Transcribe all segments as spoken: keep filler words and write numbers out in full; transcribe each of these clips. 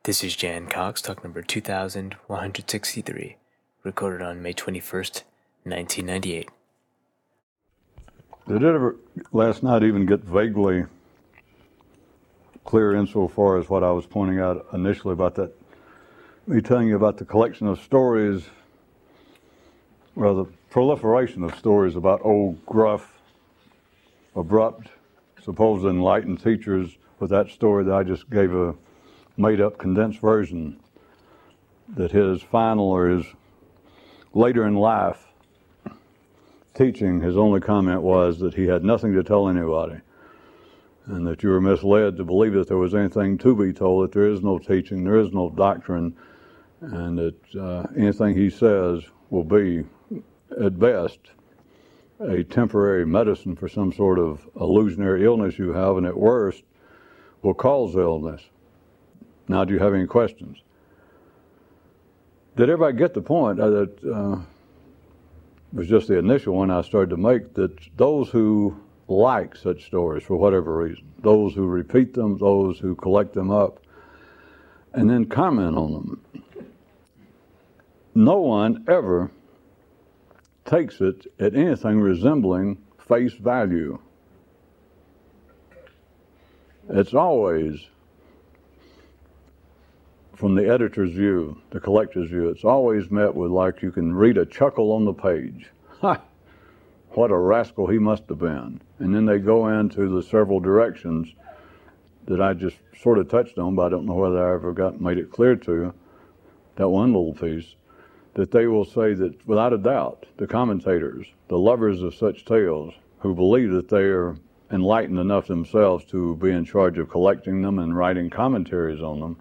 This is Jan Cox, talk number two thousand one hundred sixty-three, recorded on May twenty-first, nineteen ninety-eight. Did it ever, last night, even get vaguely clear insofar as what I was pointing out initially about that, me telling you about the collection of stories, well, the proliferation of stories about old, gruff, abrupt, supposed enlightened teachers with that story that I just gave a made-up condensed version, that his final or his later in life teaching, his only comment was that he had nothing to tell anybody, and that you were misled to believe that there was anything to be told, that there is no teaching, there is no doctrine, and that uh, anything he says will be, at best, a temporary medicine for some sort of illusionary illness you have, and at worst, will cause illness. Now, do you have any questions? Did everybody get the point uh, that uh, was just the initial one I started to make, that those who like such stories for whatever reason, those who repeat them, those who collect them up, and then comment on them, no one ever takes it at anything resembling face value. It's always, from the editor's view, the collector's view, it's always met with, like, you can read a chuckle on the page. Ha! What a rascal he must have been. And then they go into the several directions that I just sort of touched on, but I don't know whether I ever got made it clear to you, that one little piece, that they will say that, without a doubt, the commentators, the lovers of such tales, who believe that they are enlightened enough themselves to be in charge of collecting them and writing commentaries on them,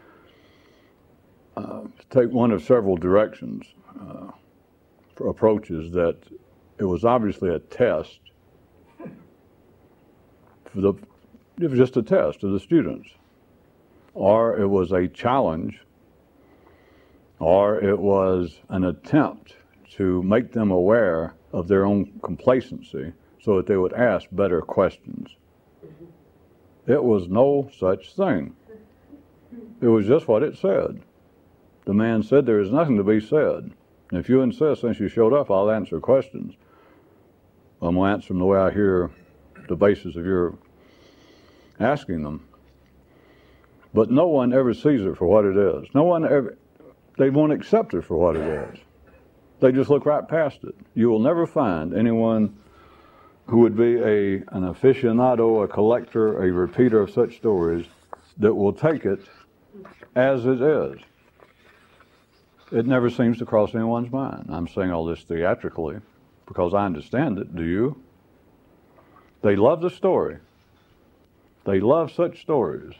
Uh, take one of several directions, uh, for approaches, that it was obviously a test for the, it was just a test of the students, or it was a challenge, or it was an attempt to make them aware of their own complacency so that they would ask better questions. It was no such thing. It was just what it said. The man said, there is nothing to be said. And if you insist, since you showed up, I'll answer questions. I'm going to answer them the way I hear the basis of your asking them. But no one ever sees it for what it is. No one ever, they won't accept it for what it is. They just look right past it. You will never find anyone who would be a, an aficionado, a collector, a repeater of such stories that will take it as it is. It never seems to cross anyone's mind. I'm saying all this theatrically because I understand it. Do you? They love the story. They love such stories.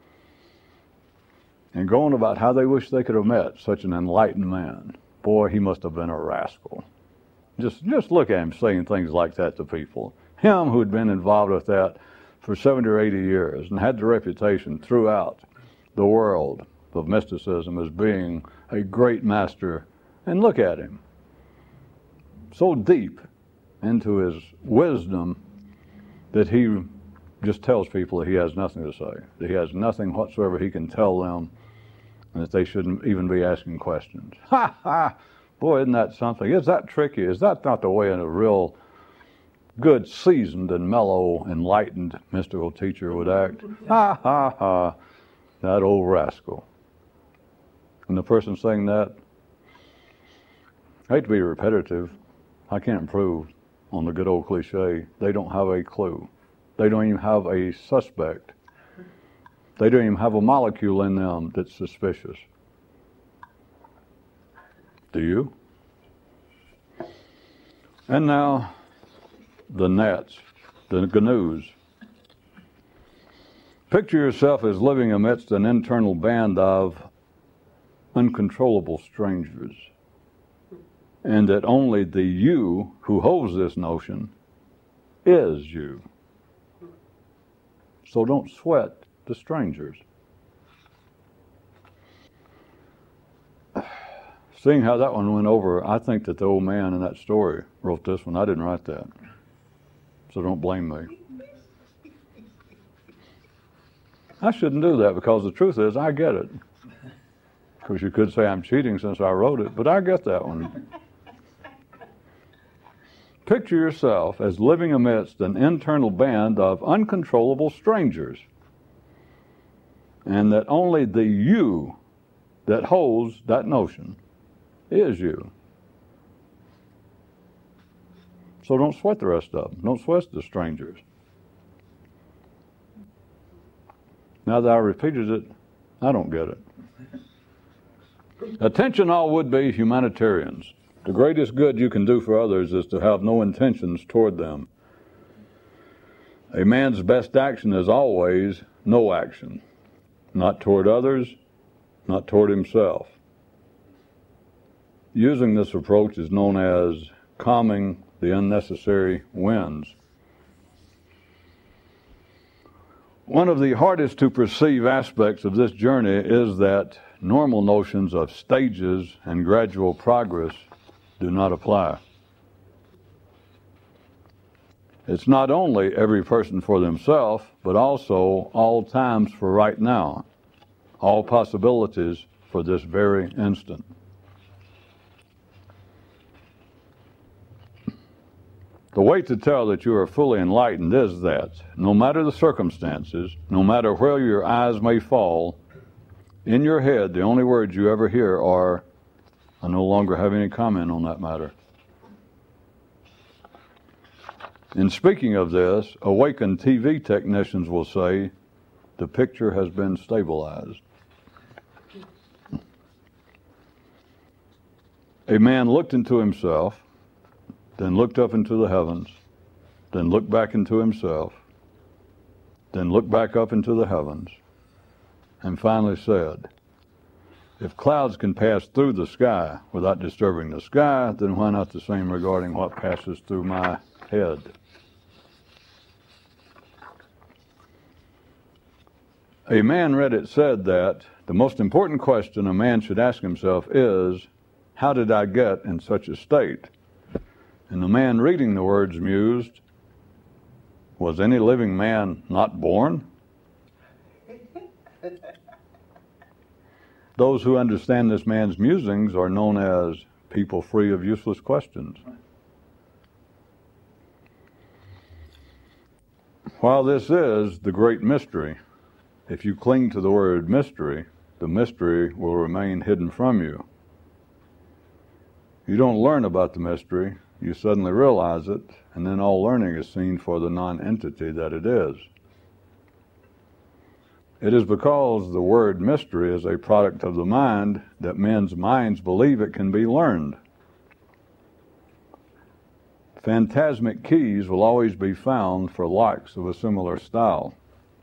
And going about how they wish they could have met such an enlightened man. Boy, he must have been a rascal. Just, just look at him saying things like that to people. Him who had been involved with that for seventy or eighty years and had the reputation throughout the world of mysticism as being a great master, and look at him, so deep into his wisdom that he just tells people that he has nothing to say, that he has nothing whatsoever he can tell them, and that they shouldn't even be asking questions. Ha ha! Boy, isn't that something? Is that tricky? Is that not the way a real good, seasoned and mellow, enlightened mystical teacher would act? Ha ha ha! That old rascal. And the person saying that, I hate to be repetitive, I can't improve on the good old cliche, they don't have a clue. They don't even have a suspect. They don't even have a molecule in them that's suspicious. Do you? And now, the gnats, the gnu's. Picture yourself as living amidst an internal band of uncontrollable strangers, and that only the you who holds this notion is you. So don't sweat the strangers. Seeing how that one went over, I think that the old man in that story wrote this one. I didn't write that, so don't blame me. I shouldn't do that because the truth is I get it. Because you could say I'm cheating since I wrote it, but I get that one. Picture yourself as living amidst an internal band of uncontrollable strangers, and that only the you that holds that notion is you. So don't sweat the rest of them. Don't sweat the strangers. Now that I repeated it, I don't get it. Attention all would-be humanitarians. The greatest good you can do for others is to have no intentions toward them. A man's best action is always no action. Not toward others, not toward himself. Using this approach is known as calming the unnecessary winds. One of the hardest to perceive aspects of this journey is that normal notions of stages and gradual progress do not apply. It's not only every person for themselves, but also all times for right now, all possibilities for this very instant. The way to tell that you are fully enlightened is that, no matter the circumstances, no matter where your eyes may fall, in your head, the only words you ever hear are, I no longer have any comment on that matter. In speaking of this, awakened T V technicians will say, the picture has been stabilized. A man looked into himself, then looked up into the heavens, then looked back into himself, then looked back up into the heavens, and finally said, if clouds can pass through the sky without disturbing the sky, then why not the same regarding what passes through my head? A man read it said that the most important question a man should ask himself is, how did I get in such a state? And the man reading the words mused, was any living man not born? Those who understand this man's musings are known as people free of useless questions. While this is the great mystery, if you cling to the word mystery, the mystery will remain hidden from you. You don't learn about the mystery, you suddenly realize it, and then all learning is seen for the non-entity that it is. It is because the word mystery is a product of the mind that men's minds believe it can be learned. Phantasmic keys will always be found for likes of a similar style.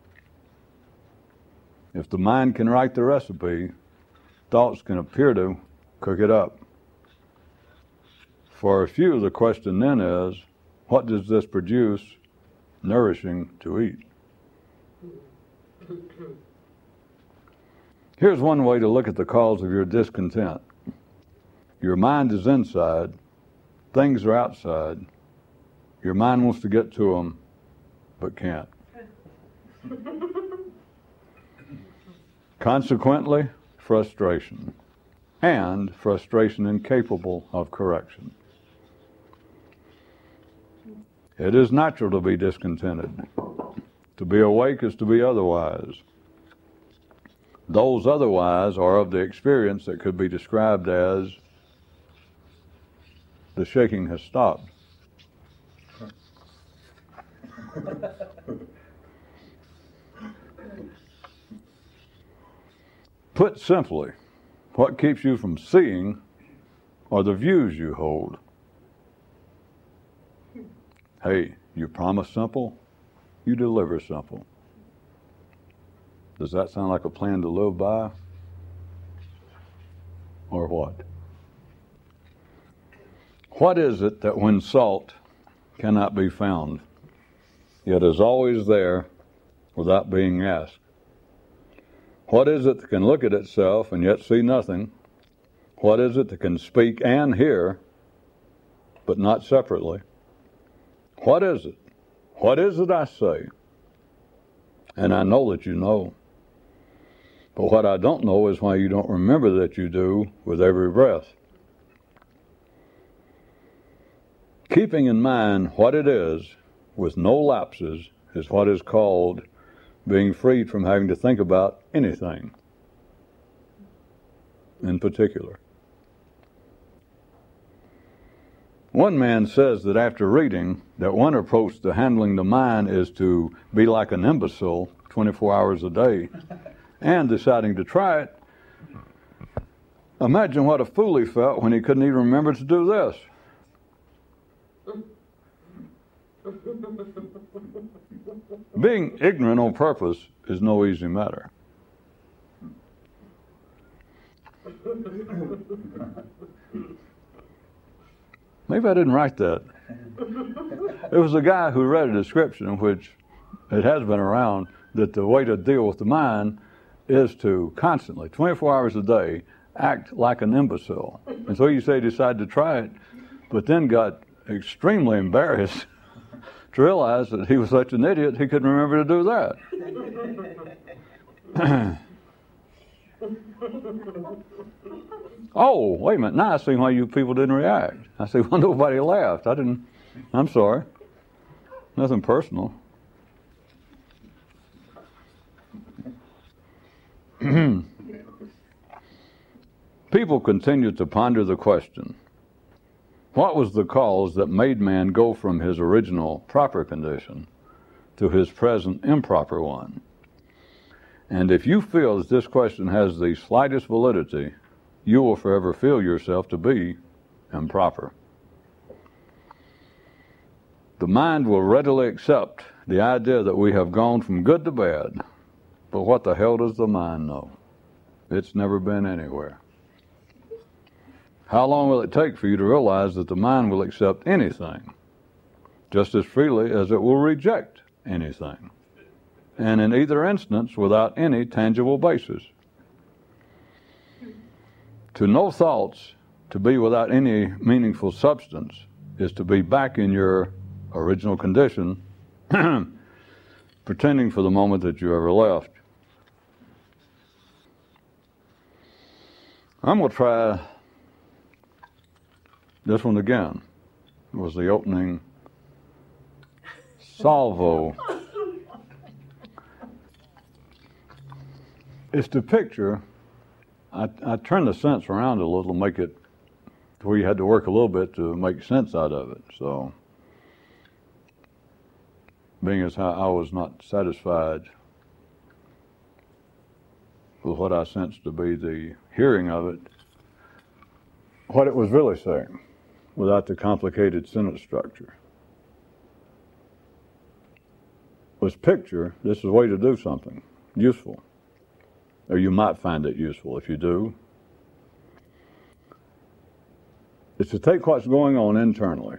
If the mind can write the recipe, thoughts can appear to cook it up. For a few, the question then is, what does this produce nourishing to eat? Here's one way to look at the cause of your discontent. Your mind is inside, things are outside. Your mind wants to get to them, but can't. Consequently, frustration, and frustration incapable of correction. It is natural to be discontented. To be awake is to be otherwise. Those otherwise are of the experience that could be described as the shaking has stopped. Put simply, what keeps you from seeing are the views you hold. Hey, you promise simple, you deliver simple. Does that sound like a plan to live by? Or what? What is it that when sought cannot be found, yet is always there without being asked? What is it that can look at itself and yet see nothing? What is it that can speak and hear, but not separately? What is it? What is it I say? And I know that you know. But what I don't know is why you don't remember that you do with every breath. Keeping in mind what it is with no lapses is what is called being freed from having to think about anything in particular. One man says that after reading that one approach to handling the mind is to be like an imbecile twenty-four hours a day and deciding to try it. Imagine what a fool he felt when he couldn't even remember to do this. Being ignorant on purpose is no easy matter. Maybe I didn't write that. It was a guy who read a description in which it has been around that the way to deal with the mind is to constantly, twenty-four hours a day, act like an imbecile. And so you say he decided to try it, but then got extremely embarrassed to realize that he was such an idiot he couldn't remember to do that. Oh, wait a minute. Now I see why you people didn't react. I see why nobody laughed. I didn't. I'm sorry. Nothing personal. People continue to ponder the question, what was the cause that made man go from his original proper condition to his present improper one? And if you feel that this question has the slightest validity, you will forever feel yourself to be improper. The mind will readily accept the idea that we have gone from good to bad, but what the hell does the mind know? It's never been anywhere. How long will it take for you to realize that the mind will accept anything just as freely as it will reject anything, and in either instance without any tangible basis? To know thoughts, to be without any meaningful substance, is to be back in your original condition, pretending for the moment that you ever left. I'm going to try this one again. It was the opening salvo. It's the picture. I, I turned the sense around a little to make it to where you had to work a little bit to make sense out of it. So, being as how I was not satisfied with what I sensed to be the hearing of it, what it was really saying, without the complicated sentence structure, was picture, this is a way to do something useful. Or you might find it useful if you do. It's to take what's going on internally.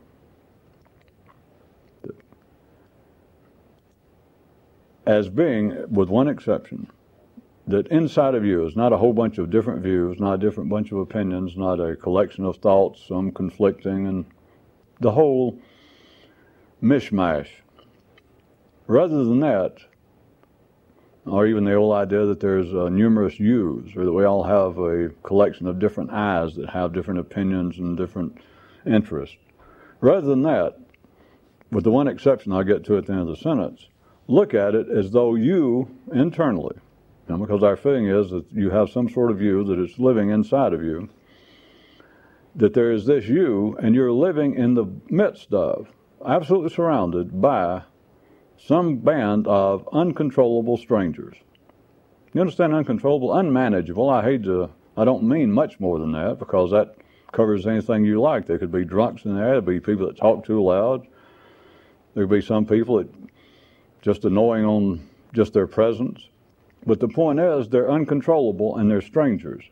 As being, with one exception, that inside of you is not a whole bunch of different views, not a different bunch of opinions, not a collection of thoughts, some conflicting, and the whole mishmash. Rather than that, or even the old idea that there's uh, numerous yous, or that we all have a collection of different I's that have different opinions and different interests. Rather than that, with the one exception I'll get to at the end of the sentence, look at it as though you, internally, and because our feeling is that you have some sort of you that is living inside of you, that there is this you, and you're living in the midst of, absolutely surrounded by some band of uncontrollable strangers. You understand uncontrollable? Unmanageable. I hate to, I don't mean much more than that, because that covers anything you like. There could be drunks in there, there could be people that talk too loud, there could be some people that just annoying on just their presence. But the point is, they're uncontrollable and they're strangers.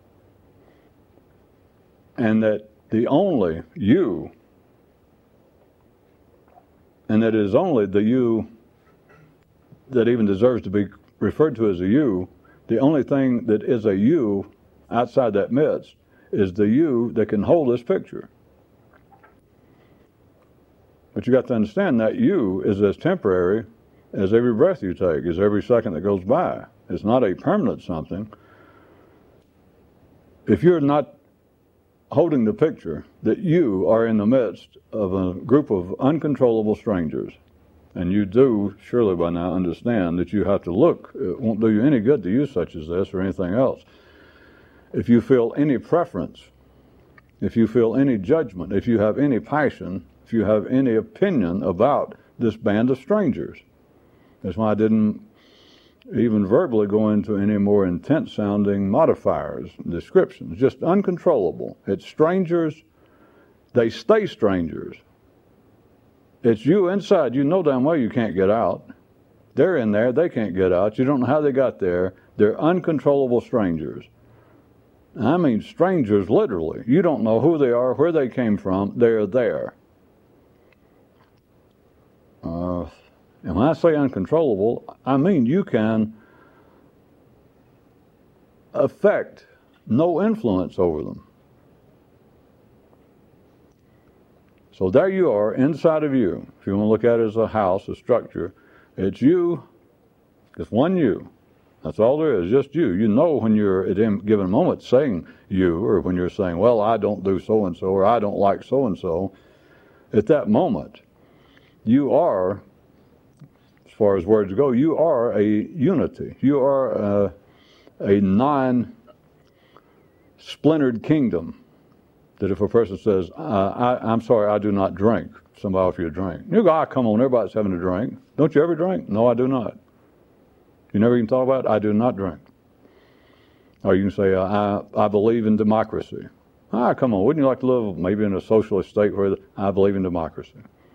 And that the only you, and that it is only the you that even deserves to be referred to as a you, the only thing that is a you outside that midst is the you that can hold this picture. But you got to understand that you is as temporary as every breath you take, as every second that goes by. It's not a permanent something. If you're not holding the picture that you are in the midst of a group of uncontrollable strangers, and you do surely by now understand that you have to look, it won't do you any good to use such as this or anything else. If you feel any preference, if you feel any judgment, if you have any passion, if you have any opinion about this band of strangers, that's why I didn't even verbally go into any more intense sounding modifiers, descriptions, just uncontrollable. It's strangers, they stay strangers. It's you inside, you know damn well you can't get out. They're in there, they can't get out. You don't know how they got there. They're uncontrollable strangers. I mean strangers literally. You don't know who they are, where they came from, they're there. Uh, And when I say uncontrollable, I mean you can affect no influence over them. So there you are, inside of you. If you want to look at it as a house, a structure, it's you, it's one you. That's all there is, just you. You know when you're at any given moment saying you, or when you're saying, well, I don't do so-and-so, or I don't like so-and-so. At that moment, you are, as far as words go, you are a unity. You are a, a non-splintered kingdom. That if a person says, uh, I, I'm sorry, I do not drink, somebody offer you a drink. You go, ah, come on, everybody's having a drink. Don't you ever drink? No, I do not. You never even thought about it? I do not drink. Or you can say, uh, I, I believe in democracy. Ah, come on, wouldn't you like to live maybe in a socialist state where I believe in democracy?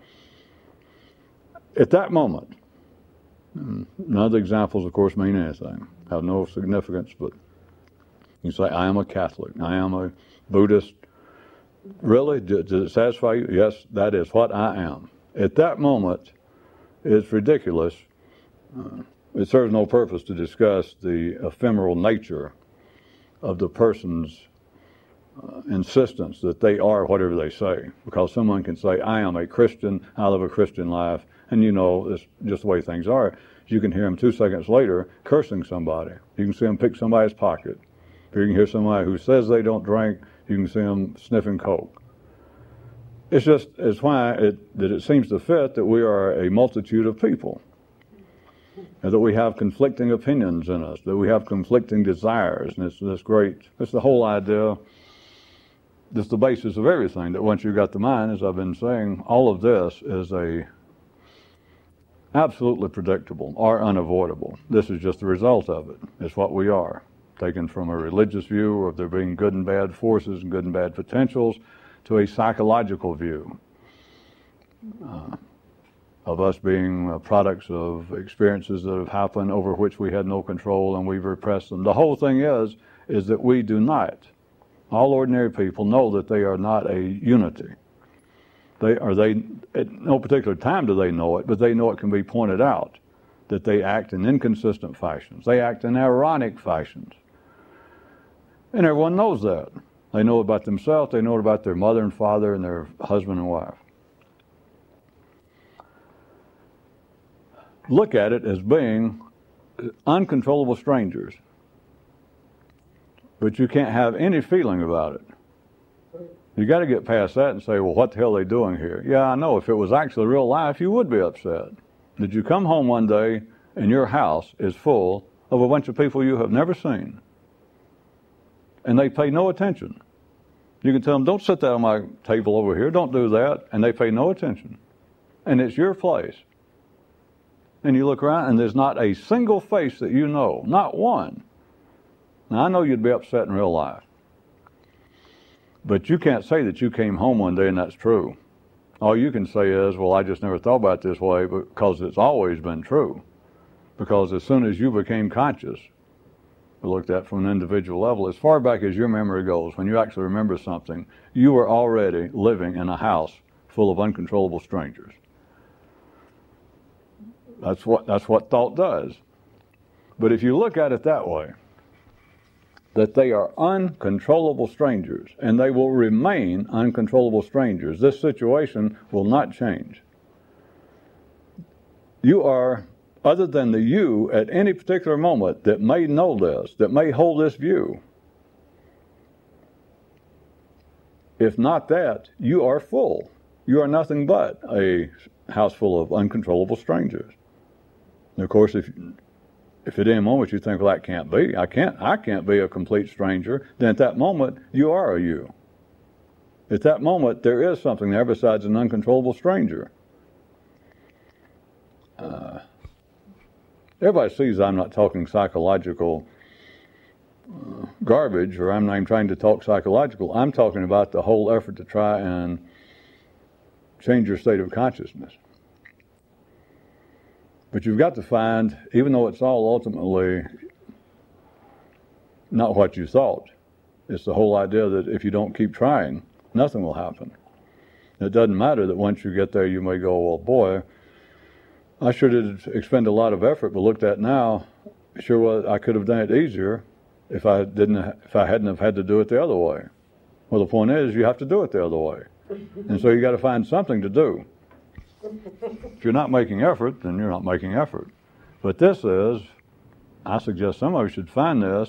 At that moment, none of the examples, of course, mean anything, have no significance, but you say, I am a Catholic, I am a Buddhist. Really? Does it satisfy you? Yes, that is what I am. At that moment, it's ridiculous. Uh, it serves no purpose to discuss the ephemeral nature of the person's uh, insistence that they are whatever they say. Because someone can say, I am a Christian, I live a Christian life, and you know, it's just the way things are. You can hear them two seconds later cursing somebody. You can see them pick somebody's pocket. You can hear somebody who says they don't drink, you can see them sniffing coke. It's just, it's why it, that it seems to fit that we are a multitude of people. And that we have conflicting opinions in us, that we have conflicting desires. And it's this great, it's the whole idea, it's the basis of everything, that once you've got the mind, as I've been saying, all of this is a absolutely predictable or unavoidable. This is just the result of it. It's what we are. Taken from a religious view of there being good and bad forces and good and bad potentials to a psychological view uh, of us being uh, products of experiences that have happened over which we had no control and we've repressed them. The whole thing is, is that we do not. All ordinary people know that they are not a unity. They are they at no particular time do they know it, but they know it can be pointed out that they act in inconsistent fashions. They act in ironic fashions. And everyone knows that. They know about themselves, they know about their mother and father and their husband and wife. Look at it as being uncontrollable strangers. But you can't have any feeling about it. You got to get past that and say, well, what the hell are they doing here? Yeah, I know. If it was actually real life, you would be upset. Did you come home one day and your house is full of a bunch of people you have never seen? And they pay no attention. You can tell them, don't sit there on my table over here, don't do that, and they pay no attention. And it's your place. And you look around and there's not a single face that you know, not one. Now I know you'd be upset in real life. But you can't say that you came home one day and that's true. All you can say is, well, I just never thought about it this way because it's always been true. Because as soon as you became conscious, looked at from an individual level, as far back as your memory goes, when you actually remember something, you were already living in a house full of uncontrollable strangers. That's what, that's what thought does. But if you look at it that way, that they are uncontrollable strangers, and they will remain uncontrollable strangers, this situation will not change. You are other than the you at any particular moment that may know this, that may hold this view. If not that, you are full. You are nothing but a house full of uncontrollable strangers. And of course, if if at any moment you think, well, that can't be, I can't, I can't be a complete stranger, then at that moment, you are a you. At that moment, there is something there besides an uncontrollable stranger. Uh, everybody sees I'm not talking psychological uh, garbage, or I'm not even trying to talk psychological. I'm talking about the whole effort to try and change your state of consciousness. But you've got to find, even though it's all ultimately not what you thought, it's the whole idea that if you don't keep trying, nothing will happen. It doesn't matter that once you get there, you may go, well, boy, I sure did expend a lot of effort, but looked at now, sure was, I could have done it easier if I didn't, if I hadn't have had to do it the other way. Well, the point is, you have to do it the other way. And so you got to find something to do. If you're not making effort, then you're not making effort. But this is, I suggest some of you should find this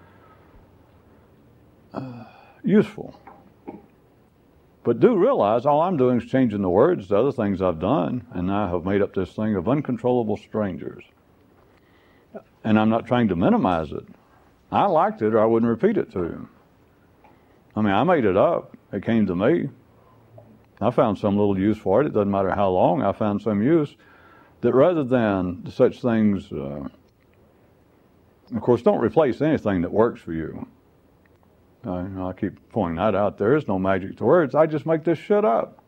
uh, useful. But do realize all I'm doing is changing the words to other things I've done, and I have made up this thing of uncontrollable strangers. And I'm not trying to minimize it. I liked it, or I wouldn't repeat it to you. I mean, I made it up. It came to me. I found some little use for it. It doesn't matter how long. I found some use that rather than such things, uh, of course, don't replace anything that works for you. Uh, you know, I keep pointing that out. There is no magic to words. I just make this shit up.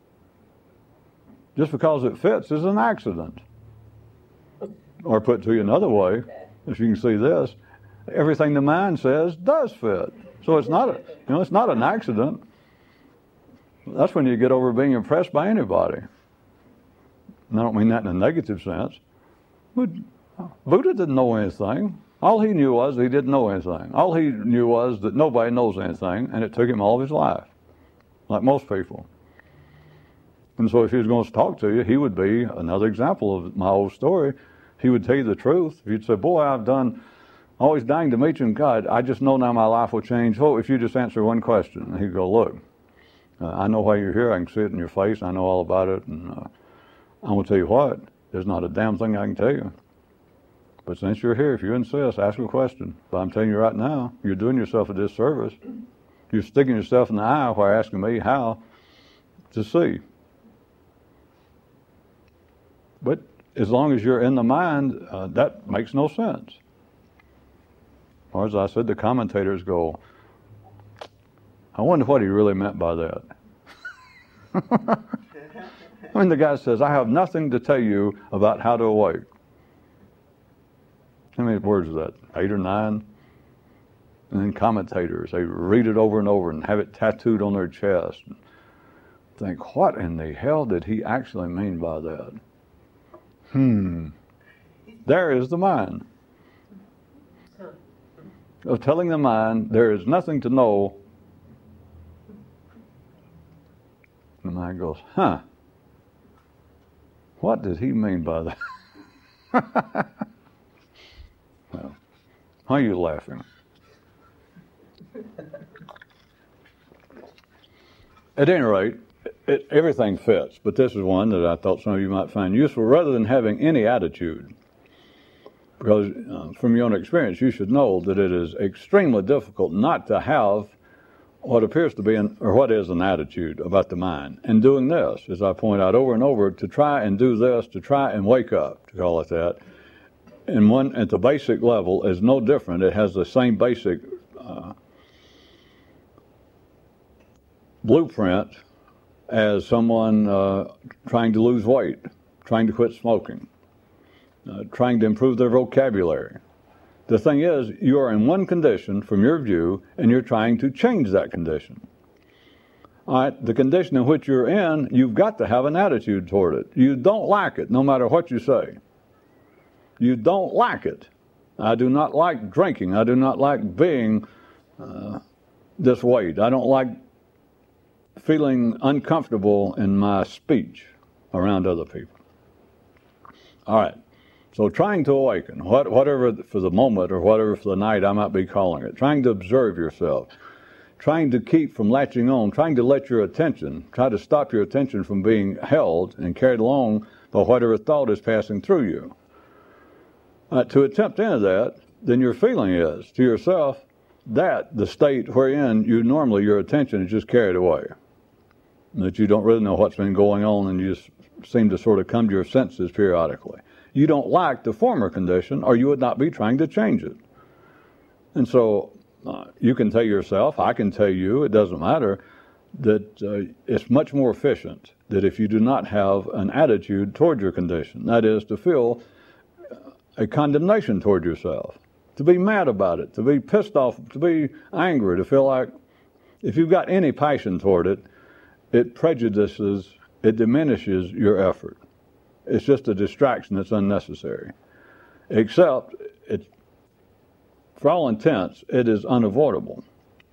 Just because it fits is an accident. Or put to you another way, if you can see this, everything the mind says does fit. So it's not a, you know, it's not an accident. That's when you get over being impressed by anybody. And I don't mean that in a negative sense. But Buddha didn't know anything. All he knew was he didn't know anything. All he knew was that nobody knows anything, and it took him all of his life, like most people. And so if he was going to talk to you, he would be another example of my old story. He would tell you the truth. If you'd say, boy, I've done, always dying to meet you, and God, I just know now my life will change. Oh, if you just answer one question. And he'd go, look, uh, I know why you're here. I can see it in your face. I know all about it. And uh, I'm going to tell you what, there's not a damn thing I can tell you. But since you're here, if you insist, ask a question. But I'm telling you right now, you're doing yourself a disservice. You're sticking yourself in the eye while asking me how to see. But as long as you're in the mind, uh, that makes no sense. Or as I said, the commentators go, I wonder what he really meant by that. I mean, the guy says, I have nothing to tell you about how to awake. How many words is that? Eight or nine? And then commentators, they read it over and over and have it tattooed on their chest. And think, what in the hell did he actually mean by that? Hmm. There is the mind. Of telling the mind there is nothing to know. The mind goes, huh. What did he mean by that? Well, why are you laughing? At any rate, it, everything fits, but this is one that I thought some of you might find useful rather than having any attitude. Because uh, from your own experience, you should know that it is extremely difficult not to have what appears to be, an, or what is an attitude about the mind. And doing this, as I point out over and over, to try and do this, to try and wake up, to call it that, and one at the basic level is no different. It has the same basic uh, blueprint as someone uh, trying to lose weight, trying to quit smoking, uh, trying to improve their vocabulary. The thing is, you are in one condition from your view, and you're trying to change that condition. All right, the condition in which you're in, you've got to have an attitude toward it. You don't like it, no matter what you say. You don't like it. I do not like drinking. I do not like being uh, this weight. I don't like feeling uncomfortable in my speech around other people. All right. So trying to awaken, what, whatever for the moment or whatever for the night I might be calling it, trying to observe yourself, trying to keep from latching on, trying to let your attention, try to stop your attention from being held and carried along by whatever thought is passing through you. Uh, to attempt any of that, then your feeling is to yourself that the state wherein you normally your attention is just carried away, that you don't really know what's been going on and you just seem to sort of come to your senses periodically. You don't like the former condition, or you would not be trying to change it. And so uh, you can tell yourself, I can tell you, it doesn't matter, that uh, it's much more efficient that if you do not have an attitude toward your condition, that is to feel a condemnation toward yourself, to be mad about it, to be pissed off, to be angry, to feel like if you've got any passion toward it, it prejudices, it diminishes your effort. It's just a distraction that's unnecessary. Except, it, for all intents, it is unavoidable.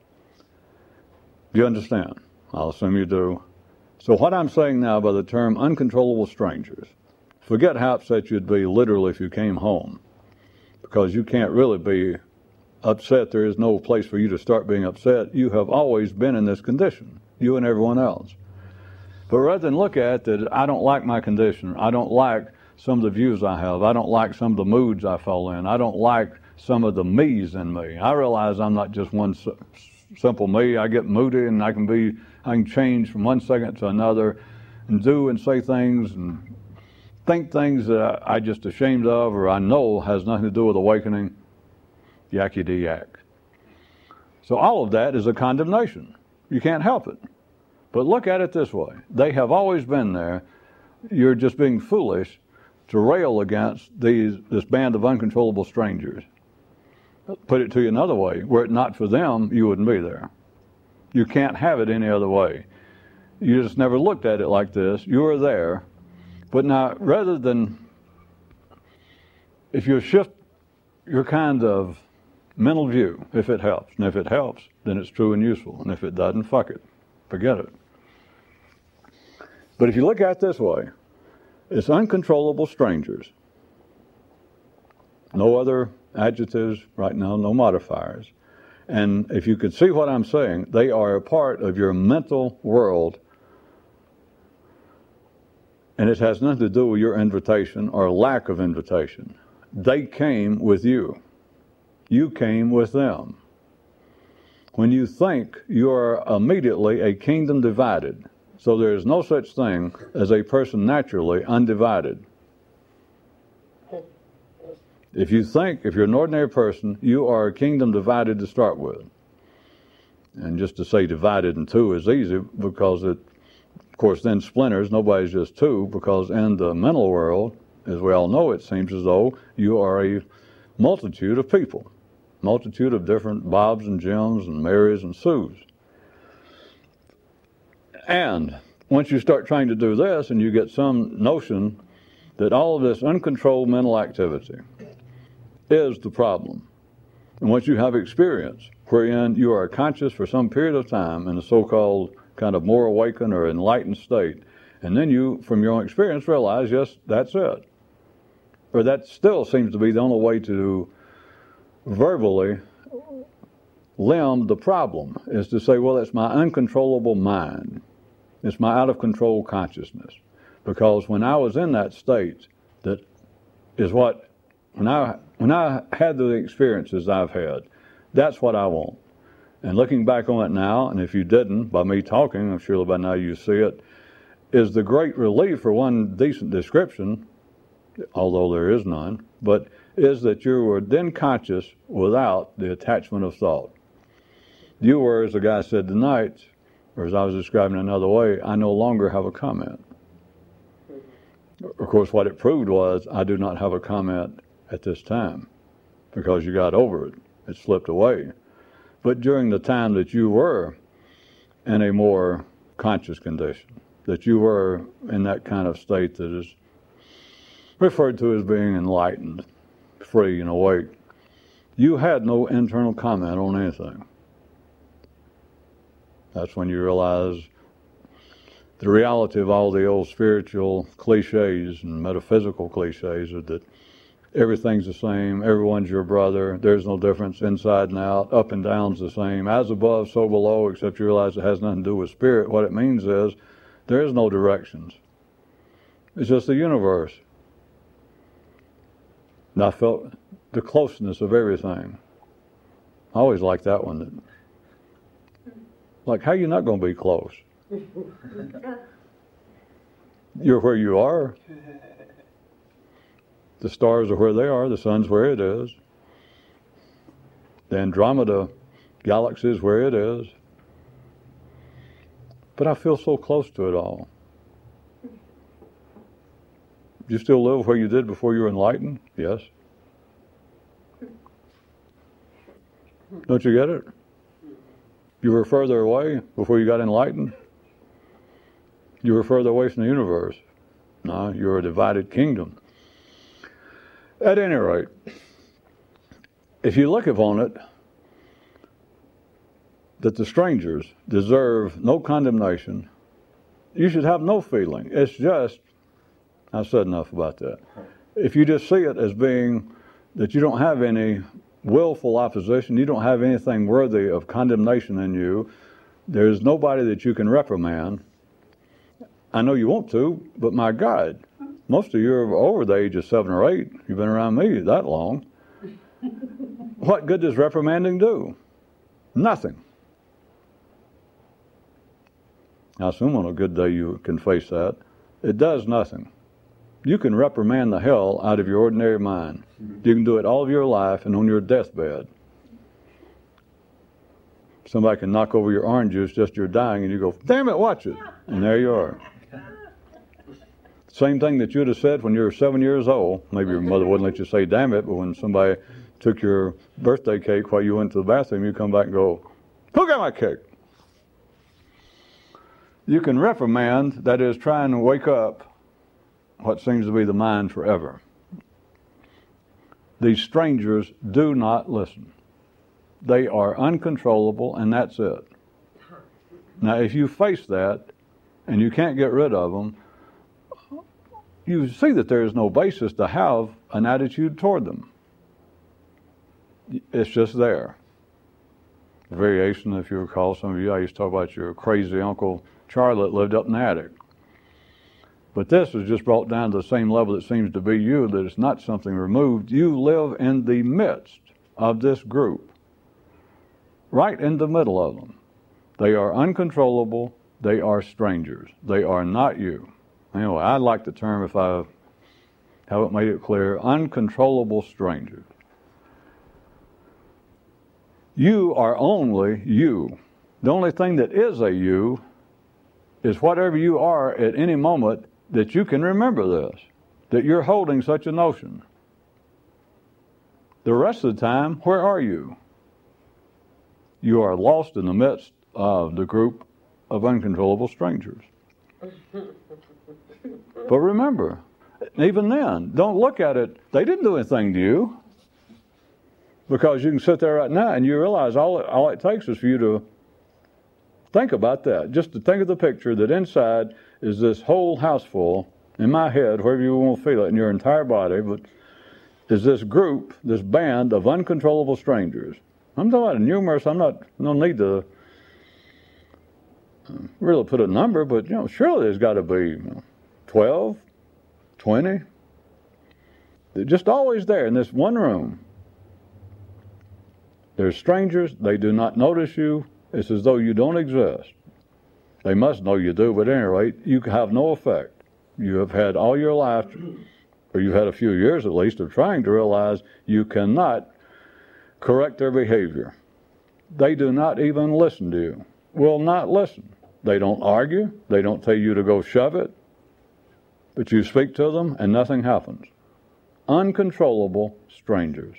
Do you understand? I'll assume you do. So what I'm saying now by the term uncontrollable strangers, forget how upset you'd be literally if you came home, because you can't really be upset. There is no place for you to start being upset. You have always been in this condition, you and everyone else. But rather than look at that, I don't like my condition, I don't like some of the views I have, I don't like some of the moods I fall in, I don't like some of the me's in me. I realize I'm not just one simple me. I get moody and I can be, I can change from one second to another and do and say things and think things that I just ashamed of or I know has nothing to do with awakening. Yakety-yak. So all of that is a condemnation. You can't help it. But look at it this way. They have always been there. You're just being foolish to rail against these this band of uncontrollable strangers. Put it to you another way. Were it not for them, you wouldn't be there. You can't have it any other way. You just never looked at it like this. You were there. But now, rather than, if you shift your kind of mental view, if it helps, and if it helps, then it's true and useful. And if it doesn't, fuck it. Forget it. But if you look at it this way, it's uncontrollable strangers. No other adjectives right now, no modifiers. And if you could see what I'm saying, they are a part of your mental world. And it has nothing to do with your invitation or lack of invitation. They came with you. You came with them. When you think, you are immediately a kingdom divided. So there is no such thing as a person naturally undivided. If you think, if you're an ordinary person, you are a kingdom divided to start with. And just to say divided in two is easy because it, of course, then splinters. Nobody's just two, because in the mental world, as we all know, it seems as though you are a multitude of people. Multitude of different Bobs and Jims and Marys and Sues. And once you start trying to do this and you get some notion that all of this uncontrolled mental activity is the problem, and once you have experience wherein you are conscious for some period of time in a so-called kind of more awakened or enlightened state, and then you, from your own experience, realize, yes, that's it. Or that still seems to be the only way to verbally limb the problem, is to say, well, it's my uncontrollable mind. It's my out-of-control consciousness. Because when I was in that state, that is what, when I, when I had the experiences I've had, that's what I want. And looking back on it now, and if you didn't, by me talking, I'm sure by now you see it, is the great relief for one decent description, although there is none, but is that you were then conscious without the attachment of thought. You were, as the guy said tonight, or as I was describing another way, I no longer have a comment. Of course, what it proved was I do not have a comment at this time, because you got over it. It slipped away. But during the time that you were in a more conscious condition, that you were in that kind of state that is referred to as being enlightened, free and awake, you had no internal comment on anything. That's when you realize the reality of all the old spiritual cliches and metaphysical cliches is that everything's the same, everyone's your brother, there's no difference inside and out, up and down's the same, as above, so below, except you realize it has nothing to do with spirit. What it means is there is no directions. It's just the universe. And I felt the closeness of everything. I always liked that one. Like, how are you not going to be close? You're where you are. The stars are where they are. The sun's where it is. The Andromeda galaxy is where it is. But I feel so close to it all. You still live where you did before you were enlightened? Yes. Don't you get it? You were further away before you got enlightened? You were further away from the universe. No, you're a divided kingdom. At any rate, if you look upon it, that the strangers deserve no condemnation, you should have no feeling. It's just, I've said enough about that. If you just see it as being that you don't have any willful opposition, you don't have anything worthy of condemnation in you, there's nobody that you can reprimand. I know you want to, but my God, most of you are over the age of seven or eight. You've been around me that long. What good does reprimanding do? Nothing. I assume on a good day you can face that. It does nothing. You can reprimand the hell out of your ordinary mind. You can do it all of your life and on your deathbed. Somebody can knock over your orange juice just as you're dying and you go, damn it, watch it. And there you are. Same thing that you'd have said when you were seven years old. Maybe your mother wouldn't let you say damn it, but when somebody took your birthday cake while you went to the bathroom, you come back and go, who got my cake? You can reprimand, that is trying to wake up what seems to be the mind forever. These strangers do not listen. They are uncontrollable, and that's it. Now, if you face that, and you can't get rid of them, you see that there is no basis to have an attitude toward them. It's just there. Variation, if you recall, some of you, I used to talk about your crazy Uncle Charlie that lived up in the attic. But this is just brought down to the same level it seems to be you, that it's not something removed. You live in the midst of this group, right in the middle of them. They are uncontrollable. They are strangers. They are not you. Anyway, I like the term, if I haven't made it clear, uncontrollable strangers. You are only you. The only thing that is a you is whatever you are at any moment that you can remember this, that you're holding such a notion. The rest of the time, where are you? You are lost in the midst of the group of uncontrollable strangers. But remember, even then, don't look at it, they didn't do anything to you. Because you can sit there right now and you realize all it, all it takes is for you to think about that. Just to think of the picture that inside is this whole house full, in my head, wherever you want to feel it, in your entire body, but is this group, this band of uncontrollable strangers. I'm talking about numerous, I'm not, no need to really put a number, but you know, surely there's got to be you know, twelve, twenty. They're just always there in this one room. They're strangers, they do not notice you. It's as though you don't exist. They must know you do, but at any rate, you have no effect. You have had all your life, or you've had a few years at least, of trying to realize you cannot correct their behavior. They do not even listen to you, will not listen. They don't argue, they don't tell you to go shove it, but you speak to them and nothing happens. Uncontrollable strangers.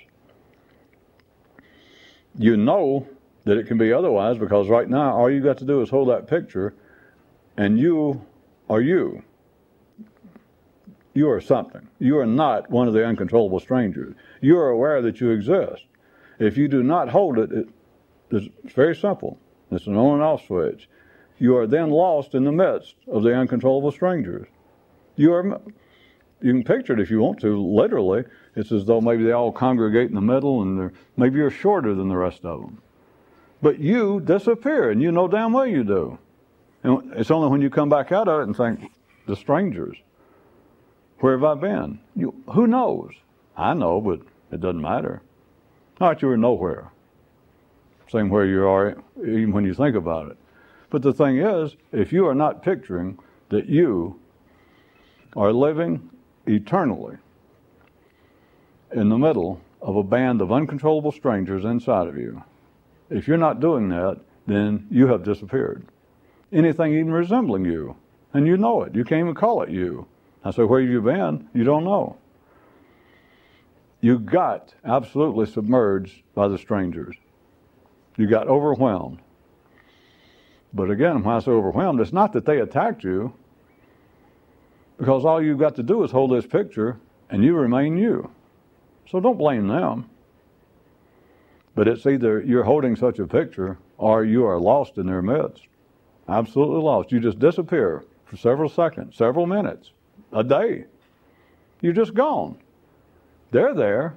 You know that it can be otherwise because right now all you got to do is hold that picture and you are you. You are something. You are not one of the uncontrollable strangers. You are aware that you exist. If you do not hold it, it it's very simple. It's an on and off switch. You are then lost in the midst of the uncontrollable strangers. You are, You can picture it if you want to, literally. It's as though maybe they all congregate in the middle and they're, maybe you're shorter than the rest of them. But you disappear, and you know damn well you do. And it's only when you come back out of it and think, the strangers, where have I been? You, who knows? I know, but it doesn't matter. Not you were nowhere. Same where you are, even when you think about it. But the thing is, if you are not picturing that you are living eternally in the middle of a band of uncontrollable strangers inside of you, if you're not doing that, then you have disappeared. Anything even resembling you, and you know it. You can't even call it you. I say, where have you been? You don't know. You got absolutely submerged by the strangers. You got overwhelmed. But again, when I say overwhelmed, it's not that they attacked you, because all you've got to do is hold this picture and you remain you. So don't blame them. But it's either you're holding such a picture or you are lost in their midst. Absolutely lost. You just disappear for several seconds, several minutes, a day. You're just gone. They're there.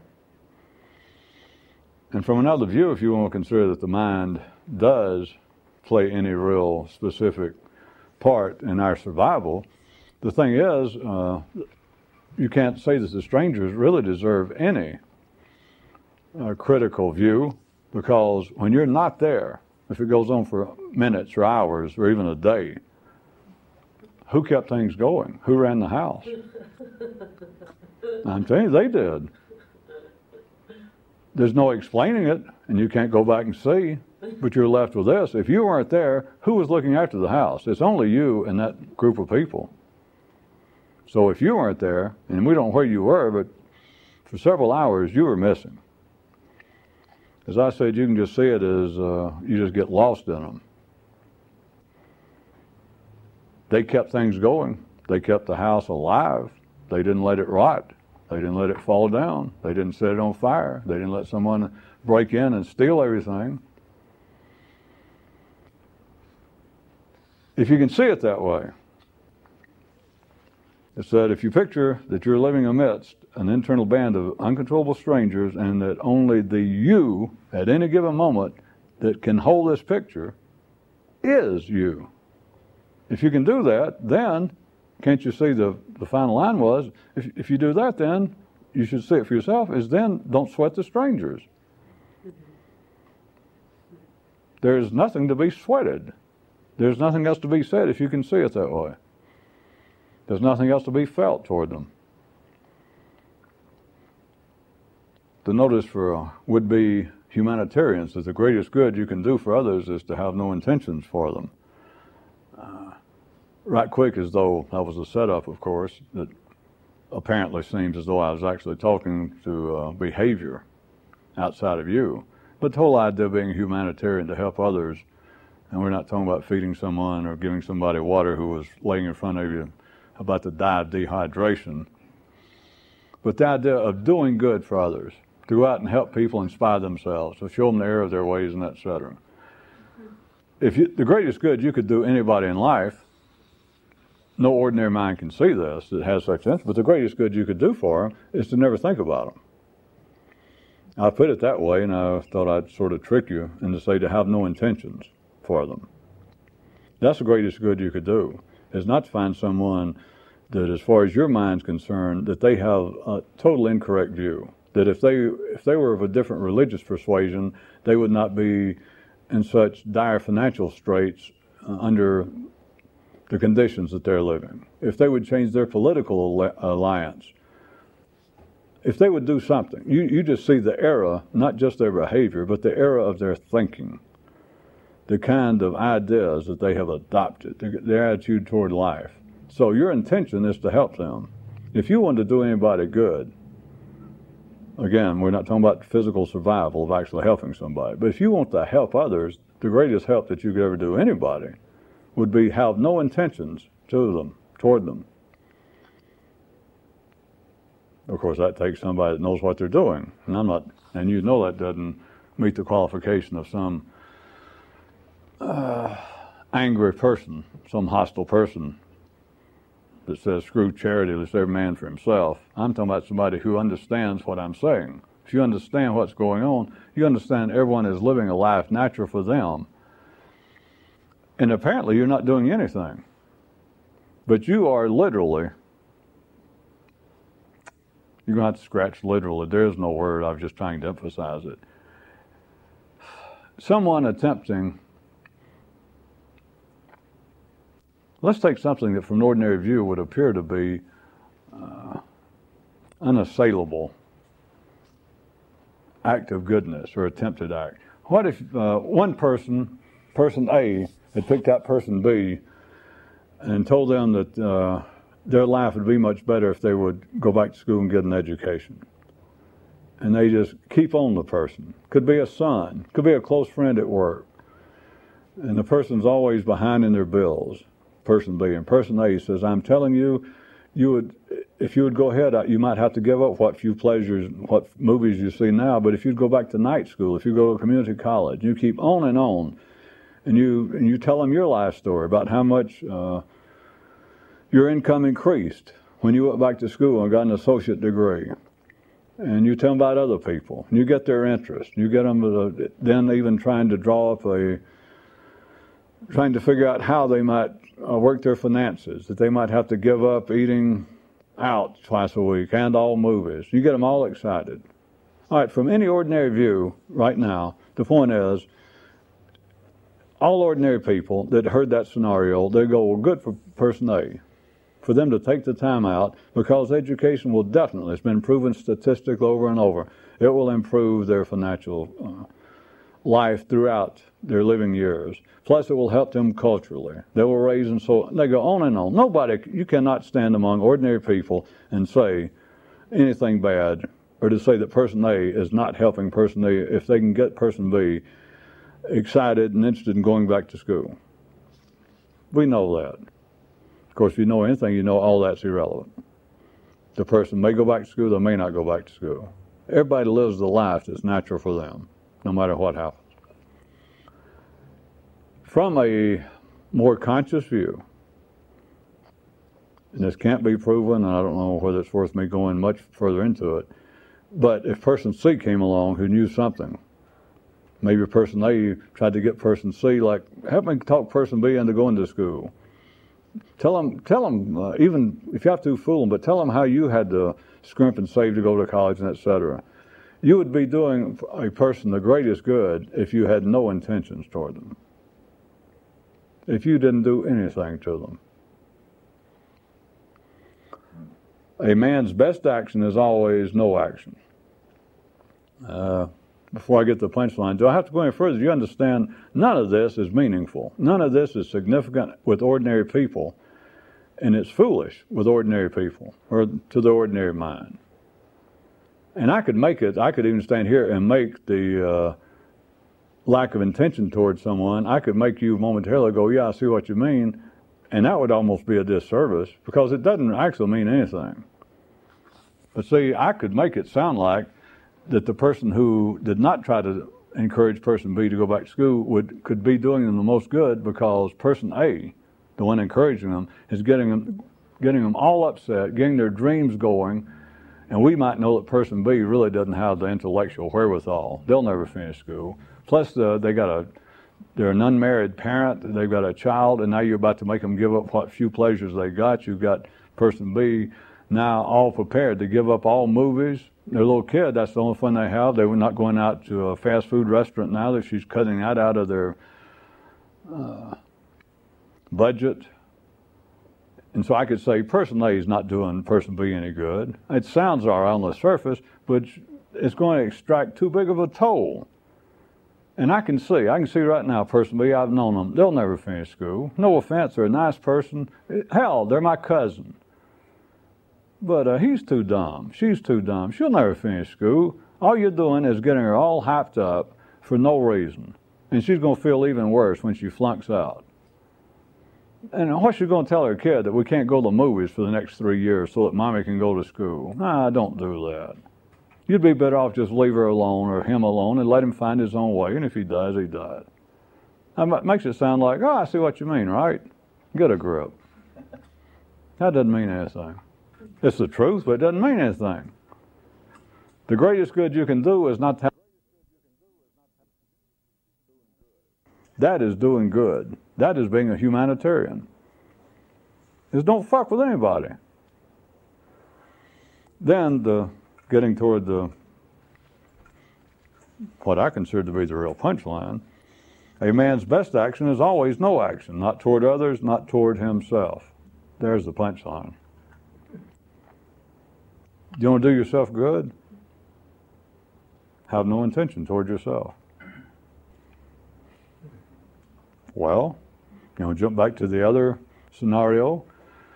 And from another view, if you want to consider that the mind does play any real specific part in our survival, the thing is, uh, you can't say that the strangers really deserve any uh, critical view, because when you're not there, if it goes on for minutes or hours or even a day, who kept things going? Who ran the house? I'm telling you, they did. There's no explaining it, and you can't go back and see, but you're left with this. If you weren't there, who was looking after the house? It's only you and that group of people. So if you weren't there, and we don't know where you were, but for several hours you were missing. As I said, you can just see it as uh, you just get lost in them. They kept things going. They kept the house alive. They didn't let it rot. They didn't let it fall down. They didn't set it on fire. They didn't let someone break in and steal everything. If you can see it that way, it's that if you picture that you're living amidst an internal band of uncontrollable strangers, and that only the you at any given moment that can hold this picture is you. If you can do that, then can't you see the, the final line was, if, if you do that, then you should see it for yourself, is then don't sweat the strangers. There's nothing to be sweated. There's nothing else to be said if you can see it that way. There's nothing else to be felt toward them. The notice for uh, would-be humanitarians is the greatest good you can do for others is to have no intentions for them. Uh, right quick, as though that was a setup, of course, that apparently seems as though I was actually talking to uh, behavior outside of you. But the whole idea of being a humanitarian to help others, and we're not talking about feeding someone or giving somebody water who was laying in front of you about to die of dehydration, but the idea of doing good for others, to go out and help people inspire themselves, to show them the error of their ways, and et cetera. If you, the greatest good you could do anybody in life, no ordinary mind can see this, that has such sense, but the greatest good you could do for them is to never think about them. I put it that way, and I thought I'd sort of trick you and to say to have no intentions for them. That's the greatest good you could do, is not to find someone that, as far as your mind's concerned, that they have a total incorrect view. That if they if they were of a different religious persuasion, they would not be in such dire financial straits uh, under the conditions that they're living. If they would change their political alliance, if they would do something, you, you just see the error, not just their behavior, but the error of their thinking, the kind of ideas that they have adopted, their attitude toward life. So your intention is to help them. If you want to do anybody good, again, we're not talking about physical survival of actually helping somebody, but if you want to help others, the greatest help that you could ever do anybody would be have no intentions to them, toward them. Of course, that takes somebody that knows what they're doing, and I'm not, and you know that doesn't meet the qualification of some uh, angry person, some hostile person. that says screw charity, let's every man for himself. I'm talking about somebody who understands what I'm saying. If you understand what's going on, you understand everyone is living a life natural for them. And apparently you're not doing anything. But you are literally, you're going to have to scratch literally. There is no word, I was just trying to emphasize it. Someone attempting, let's take something that from an ordinary view would appear to be uh, unassailable act of goodness or attempted act. What if uh, one person, person A, had picked out person B and told them that uh, their life would be much better if they would go back to school and get an education? And they just keep on the person. Could be a son, could be a close friend at work. And the person's always behind in their bills, person B. And person A says, I'm telling you, you would, if you would go ahead, you might have to give up what few pleasures, what movies you see now, but if you'd go back to night school, if you go to community college, you keep on and on, and you and you tell them your life story about how much uh, your income increased when you went back to school and got an associate degree, and you tell them about other people, and you get their interest, you get them to, then even trying to draw up a, trying to figure out how they might uh, work their finances, that they might have to give up eating out twice a week and all movies. You get them all excited. All right, from any ordinary view right now, the point is, all ordinary people that heard that scenario, they go, well, good for person A, for them to take the time out, because education will definitely, it's been proven statistically over and over, it will improve their financial uh, life throughout their living years. Plus, it will help them culturally. They will raise and so they go on and on. Nobody, you cannot stand among ordinary people and say anything bad, or to say that person A is not helping person A if they can get person B excited and interested in going back to school. We know that. Of course, if you know anything, you know all that's irrelevant. The person may go back to school, they may not go back to school. Everybody lives the life that's natural for them, no matter what happens. From a more conscious view, and this can't be proven, and I don't know whether it's worth me going much further into it, but if person C came along who knew something, maybe person A tried to get person C, like, help me talk person B into going to school. Tell them, tell them uh, even if you have to fool them, but tell them how you had to scrimp and save to go to college and et cetera. You would be doing a person the greatest good if you had no intentions toward them, if you didn't do anything to them. A man's best action is always no action. Uh, before I get to the punchline, do I have to go any further? Do you understand none of this is meaningful? None of this is significant with ordinary people, and it's foolish with ordinary people, or to the ordinary mind. And I could make it, I could even stand here and make the uh, lack of intention towards someone, I could make you momentarily go, yeah, I see what you mean, and that would almost be a disservice, because it doesn't actually mean anything. But see, I could make it sound like that the person who did not try to encourage person B to go back to school would could be doing them the most good, because person A, the one encouraging them, is getting them, getting them all upset, getting their dreams going, and we might know that person B really doesn't have the intellectual wherewithal. They'll never finish school. Plus, uh, they got a, they're an unmarried parent, they've got a child, and now you're about to make them give up what few pleasures they got. You've got person B now all prepared to give up all movies. Their little kid, that's the only fun they have. They were not going out to a fast food restaurant now, that she's cutting that out of their uh, budget. And so I could say person A is not doing person B any good. It sounds all right on the surface, but it's going to extract too big of a toll. And I can see, I can see right now, person B, I've known them, they'll never finish school. No offense, they're a nice person. Hell, they're my cousin. But uh, he's too dumb, she's too dumb, she'll never finish school. All you're doing is getting her all hyped up for no reason. And she's going to feel even worse when she flunks out. And what's she going to tell her kid, that we can't go to the movies for the next three years so that mommy can go to school? Nah, don't do that. You'd be better off just leave her alone, or him alone, and let him find his own way. And if he does, he does. That makes it sound like, oh, I see what you mean, right? Get a grip. That doesn't mean anything. It's the truth, but it doesn't mean anything. The greatest good you can do is not to have. That is doing good. That is being a humanitarian. Is don't fuck with anybody. Then the getting toward the what I consider to be the real punchline. A man's best action is always no action, not toward others, not toward himself. There's the punchline. You want to do yourself good? Have no intention toward yourself. Well, you know, jump back to the other scenario.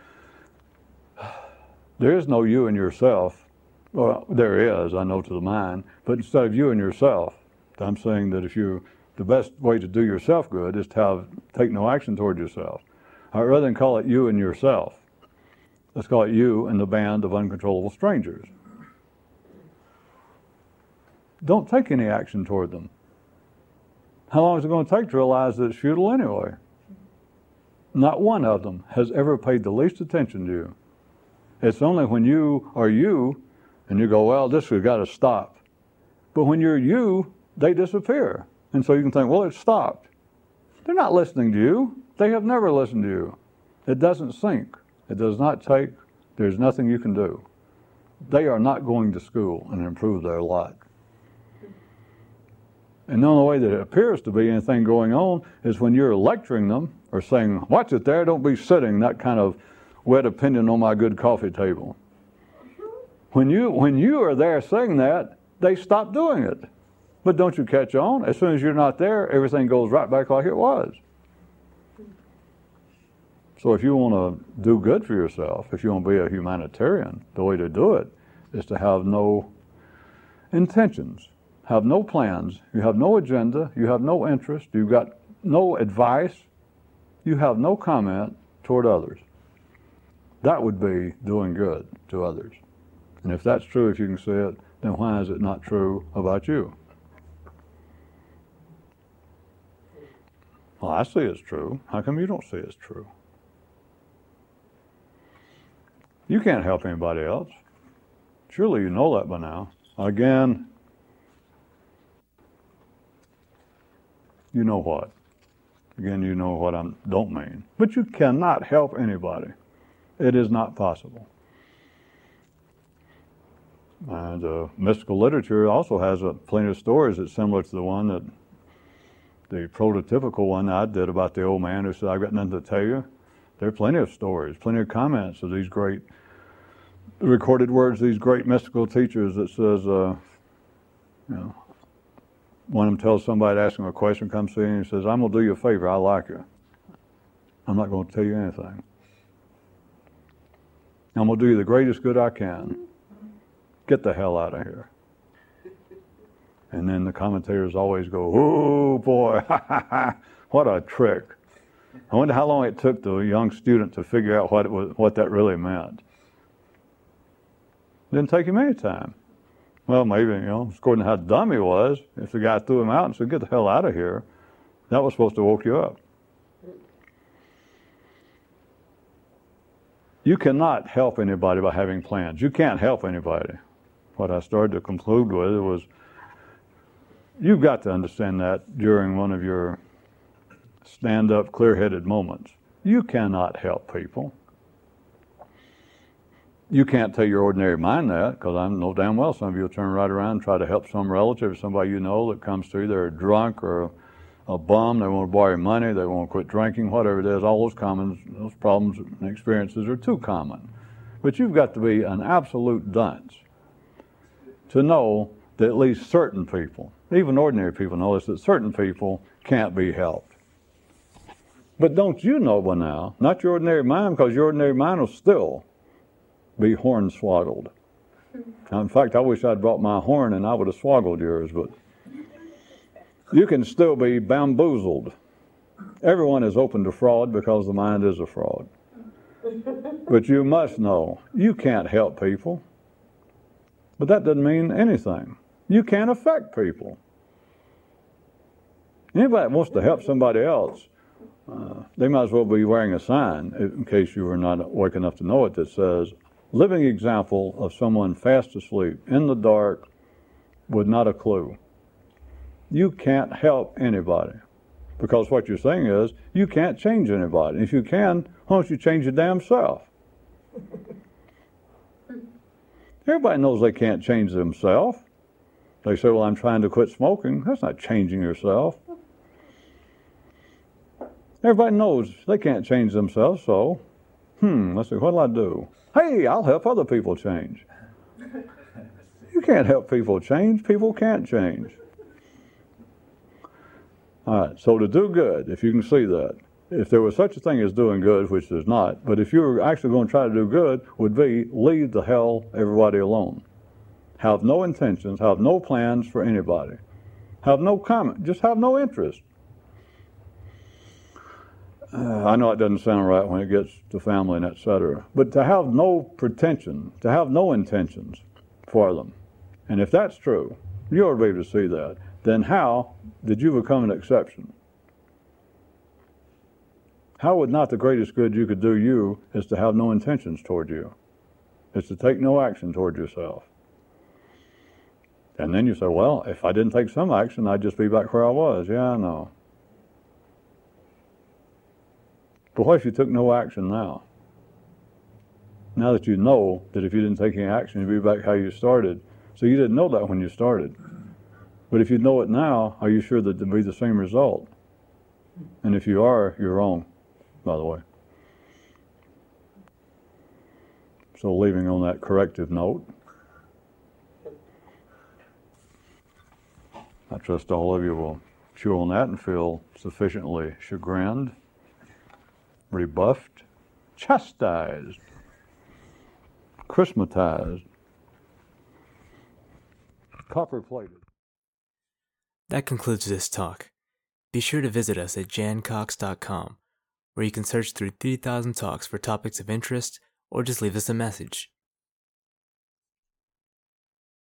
There is no you and yourself. Well, there is, I know to the mind, but instead of you and yourself, I'm saying that if you, the best way to do yourself good is to have, take no action toward yourself. I'd rather than call it you and yourself, let's call it you and the band of uncontrollable strangers. Don't take any action toward them. How long is it going to take to realize that it's futile anyway? Not one of them has ever paid the least attention to you. It's only when you are you and you go, well, this has got to stop. But when you're you, they disappear. And so you can think, well, it stopped. They're not listening to you. They have never listened to you. It doesn't sink. It does not take. There's nothing you can do. They are not going to school and improve their lot. And the only way that it appears to be anything going on is when you're lecturing them or saying, watch it there, don't be sitting, that kind of wet opinion on my good coffee table. When you, when you are there saying that, they stop doing it. But don't you catch on? As soon as you're not there, everything goes right back like it was. So if you want to do good for yourself, if you want to be a humanitarian, the way to do it is to have no intentions. Have no plans, you have no agenda, you have no interest, you've got no advice, you have no comment toward others. That would be doing good to others. And if that's true, if you can see it, then why is it not true about you? Well, I see it's true. How come you don't see it's true? You can't help anybody else. Surely you know that by now. Again, you know what? Again, you know what I don't mean. But you cannot help anybody. It is not possible. And uh, mystical literature also has a, plenty of stories that's similar to the one that, the prototypical one I did about the old man who said, I've got nothing to tell you. There are plenty of stories, plenty of comments of these great recorded words, these great mystical teachers that says, uh, you know, one of them tells somebody to ask him a question, comes see him and he says, I'm going to do you a favor, I like you. I'm not going to tell you anything. I'm going to do you the greatest good I can. Get the hell out of here. And then the commentators always go, oh boy, what a trick. I wonder how long it took the young student to figure out what it was, what that really meant. Didn't take him any time. Well, maybe, you know, according to how dumb he was, if the guy threw him out and said, get the hell out of here, that was supposed to woke you up. You cannot help anybody by having plans. You can't help anybody. What I started to conclude with was, you've got to understand that during one of your stand-up, clear-headed moments. You cannot help people. You can't tell your ordinary mind that, because I know damn well some of you will turn right around and try to help some relative or somebody you know that comes to you. They're drunk or a, a bum, they want to borrow your money, they want to quit drinking, whatever it is. All those common, those problems and experiences are too common. But you've got to be an absolute dunce to know that at least certain people, even ordinary people, know this, that certain people can't be helped. But don't you know by now, not your ordinary mind, because your ordinary mind will still be hornswoggled. Now, in fact, I wish I'd brought my horn and I would have swoggled yours, but you can still be bamboozled. Everyone is open to fraud because the mind is a fraud. But you must know, you can't help people. But that doesn't mean anything. You can't affect people. Anybody that wants to help somebody else Uh, they might as well be wearing a sign, in case you were not awake enough to know it, that says, living example of someone fast asleep in the dark with not a clue. You can't help anybody, because what you're saying is you can't change anybody. If you can, why don't you change your damn self? Everybody knows they can't change themselves. They say, well, I'm trying to quit smoking. That's not changing yourself. Everybody knows they can't change themselves, so, hmm, let's see, what'll I do? Hey, I'll help other people change. You can't help people change. People can't change. All right, so to do good, if you can see that, if there was such a thing as doing good, which there's not, but if you were actually going to try to do good, would be leave the hell everybody alone. Have no intentions, have no plans for anybody. Have no comment, just have no interest. Uh, I know it doesn't sound right when it gets to family and et cetera, but to have no pretension, to have no intentions for them. And if that's true, you ought to be able to see that. Then how did you become an exception? How would not the greatest good you could do you is to have no intentions toward you? It's to take no action toward yourself. And then you say, well, if I didn't take some action, I'd just be back where I was. Yeah, I know. But what if you took no action now? Now that you know that if you didn't take any action, you'd be back how you started. So you didn't know that when you started. But if you know it now, are you sure that it'll be the same result? And if you are, you're wrong, by the way. So leaving on that corrective note, I trust all of you will chew on that and feel sufficiently chagrined, rebuffed, chastised, Christmatized, copper-plated. That concludes this talk. Be sure to visit us at jan cox dot com, where you can search through three thousand talks for topics of interest or just leave us a message.